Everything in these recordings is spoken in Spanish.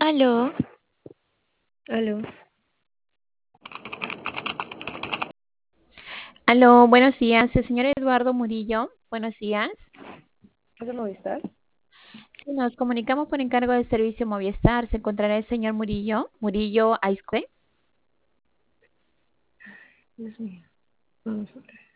Aló, Aló, aló, buenos días, el señor Eduardo Murillo, buenos días. ¿es el Movistar? Sí, nos comunicamos por encargo del servicio Movistar. ¿Se encontrará el señor Murillo Aizcue? Dios mío, vamos a ver.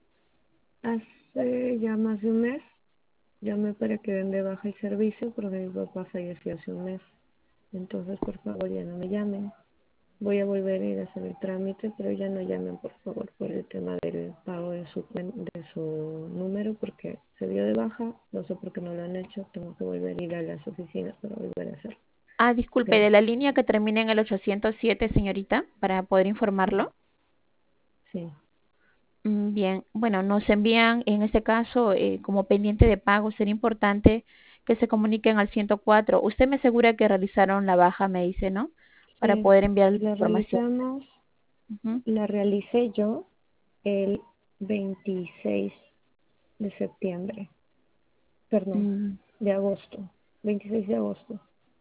Hace ya más de un mes llamé para que den de baja el servicio porque mi papá falleció hace un mes. Entonces, por favor, ya no me llamen. Voy a volver a ir a hacer el trámite, pero ya no llamen, por favor, por el tema del pago de su número porque se dio de baja. No sé por qué no lo han hecho. Tengo que volver a ir a las oficinas para volver a hacerlo. Ah, disculpe, de Gracias. la línea que termina en el 807, señorita, para poder Sí, informarlo. sí, Bien, bueno, nos envían en este caso como pendiente de pago. Sería importante que se comuniquen al 104. Usted me asegura que realizaron la baja, me dice, ¿no? Para sí. poder enviar la La información. realizamos, Ujú. la realicé yo el 26 de septiembre, perdón, Mm, de agosto, 26 de agosto.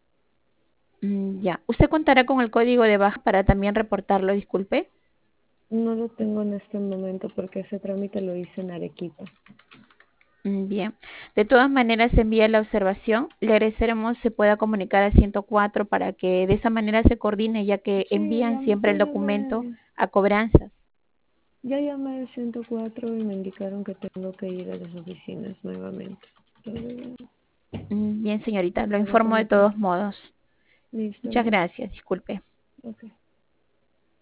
Ya. ¿Usted contará con el código de baja para también reportarlo? Disculpe. No lo tengo en este momento porque ese trámite lo hice en Arequipa. Bien. De todas maneras, envía la observación. Le agradeceremos se pueda comunicar al 104 para que de esa manera se coordine, ya que Sí, envían siempre el documento llamé, a cobranzas. ya llamé al 104 y me indicaron que tengo que ir a las oficinas nuevamente. Entonces, Bien, señorita, lo ya, informo de como sea. todos modos. Listo, Muchas gracias. gracias. Disculpe. Ok.